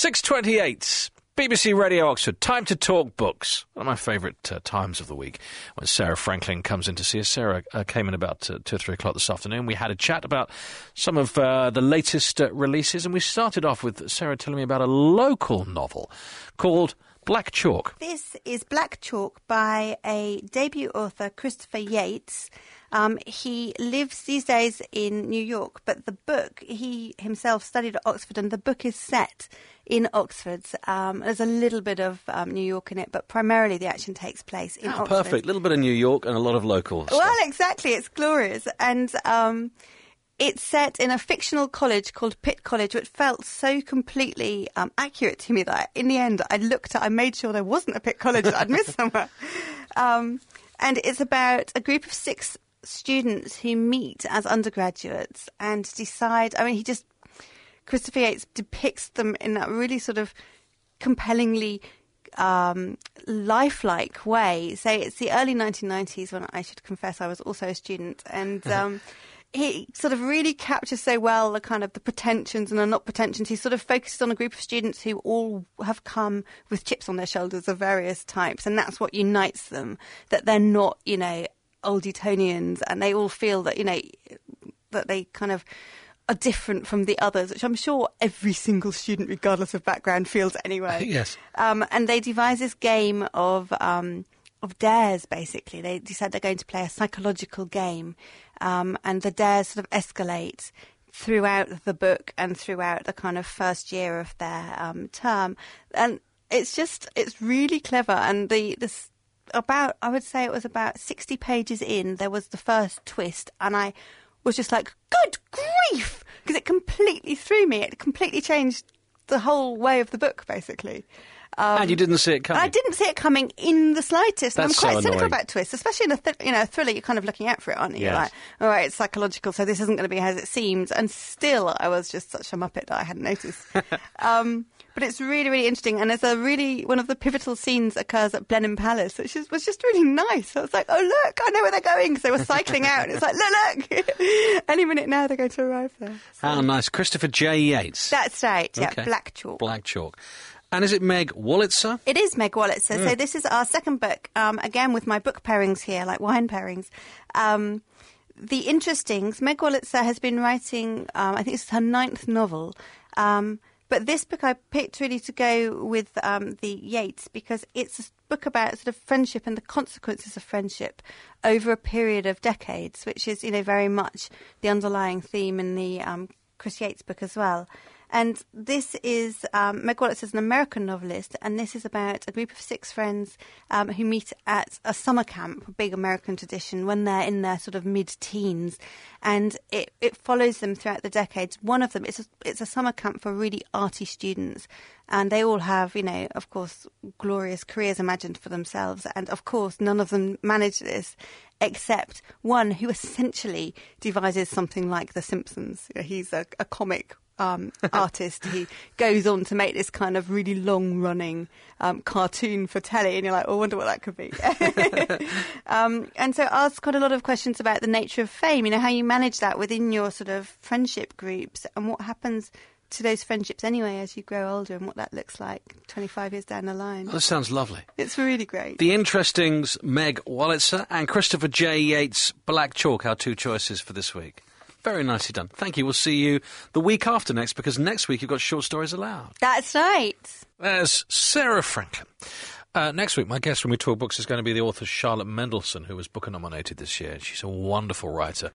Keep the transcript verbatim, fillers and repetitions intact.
six twenty-eight, B B C Radio Oxford. Time to talk books. One of my favourite uh, times of the week when Sarah Franklin comes in to see us. Sarah uh, came in about uh, two or three o'clock this afternoon. We had a chat about some of uh, the latest uh, releases, and we started off with Sarah telling me about a local novel called Black Chalk. This is Black Chalk by a debut author, Christopher Yates. Um, he lives these days in New York, but the book, he himself studied at Oxford, and the book is set in Oxford. Um, there's a little bit of um, New York in it, but primarily the action takes place in oh, Oxford. Perfect. A little bit of New York and a lot of local stuff. Well, exactly. It's glorious. And um, it's set in a fictional college called Pitt College, which felt so completely um, accurate to me that in the end I looked at, I made sure there wasn't a Pitt College that I'd missed somewhere. Um, and it's about a group of six students who meet as undergraduates and decide, I mean, he just, Christopher Yates depicts them in that really sort of compellingly um, lifelike way. So it's the early nineteen nineties when I should confess I was also a student, and um, he sort of really captures so well the kind of the pretensions and the not pretensions. He sort of focuses on a group of students who all have come with chips on their shoulders of various types, and that's what unites them, that they're not, you know, old Etonians, and they all feel that, you know, that they kind of are different from the others, which I'm sure every single student, regardless of background, feels anyway. Yes. Um, and they devise this game of um, of dares, basically. They decide they're going to play a psychological game, um, and the dares sort of escalate throughout the book and throughout the kind of first year of their um, term. And it's just, it's really clever. And the this about, I would say it was about sixty pages in, there was the first twist, and I was just like, good grief, because it completely threw me. It completely changed the whole way of the book, basically. Um, and you didn't see it coming? I didn't see it coming in the slightest. And I'm That's quite so cynical annoying. about twists, especially in a th- you know, a thriller. You're kind of looking out for it, aren't you? Yes. You're like, all right, it's psychological, so this isn't going to be as it seems. And still, I was just such a muppet that I hadn't noticed. um, but it's really, really interesting. And there's a really, one of the pivotal scenes occurs at Blenheim Palace, which is, was just really nice. I was like, oh, look, I know where they're going, because they were cycling out. And it's like, look, look, any minute now they're going to arrive there. So. How nice. Christopher J. Yates. That's right, yeah, Okay. Black Chalk. Black Chalk. And is it Meg Wolitzer? It is Meg Wolitzer. Mm. So this is our second book, um, again with my book pairings here, like wine pairings. Um, the Interestings, Meg Wolitzer has been writing, um, I think this is her ninth novel, um, but this book I picked really to go with um, the Yates, because it's a book about sort of friendship and the consequences of friendship over a period of decades, which is, you know, very much the underlying theme in the um, Chris Yates book as well. And this is, um, Meg Wolitzer is an American novelist, and this is about a group of six friends um, who meet at a summer camp, a big American tradition, when they're in their sort of mid-teens. And it, it follows them throughout the decades. One of them, it's a, it's a summer camp for really arty students, and they all have, you know, of course, glorious careers imagined for themselves. And, of course, none of them manage this, except one who essentially devises something like The Simpsons. You know, he's a, a comic Um, artist. He goes on to make this kind of really long-running um, cartoon for telly, and you're like, oh, I wonder what that could be. um, and so asks quite a lot of questions about the nature of fame, you know, how you manage that within your sort of friendship groups, and what happens to those friendships anyway as you grow older, and what that looks like twenty-five years down the line. Oh, that sounds lovely. It's really great. The Interestings, Meg Wolitzer, and Christopher J. Yates, Black Chalk, our two choices for this week. Very nicely done. Thank you. We'll see you the week after next, because next week you've got Short Stories Aloud. That's right. There's Sarah Franklin. Uh, next week, my guest when we talk books is going to be the author Charlotte Mendelsohn, who was Booker nominated this year. She's a wonderful writer.